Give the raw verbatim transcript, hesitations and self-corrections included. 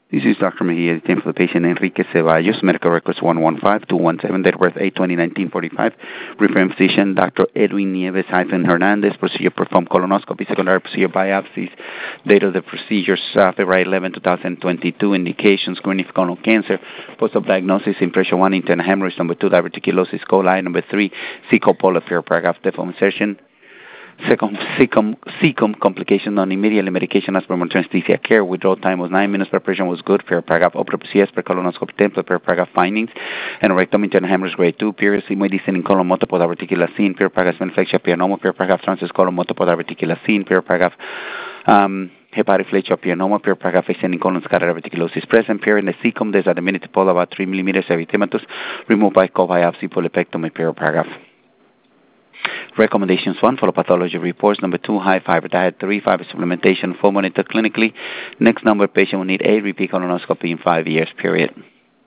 This is Doctor Mejia, the for the patient Enrique Ceballos, medical records one one five two one seven, date of birth eight twenty nineteen forty-five. Referring physician Doctor Edwin Nieves hyphen Hernandez, procedure performed colonoscopy, secondary procedure biopsies. Date of the procedures uh, February eleventh, twenty twenty-two. Indications screening for colon cancer. Post-op diagnosis impression one internal hemorrhage. Number two diverticulosis coli. Number three cecal polyphere paragraph deform insertion. Second, second, second complication on immediately medication as per anesthesia care. Withdrawal time was nine minutes. Preparation was good. Per paragraph autopsy as per colonoscopy template. Per paragraph findings. And rectum internal hemorrhage grade two. Previously medicine in colon multiple diverticulacin. Per paragraph inflection pianoma. Per paragraph transverse colon multiple diverticulacin. Per paragraph um, hepatic flexiopianoma. Per paragraph ascending colon scatter diverticulosis present. Per in the cecum there's a minute pole about three millimeters erythematous. Removed by co-biopsy polypectomy. Per paragraph. Recommendations: one, follow pathology reports. Number two, high fiber diet. Three, fiber supplementation. Four, monitor clinically. Next number, patient will need a repeat colonoscopy in five years, period.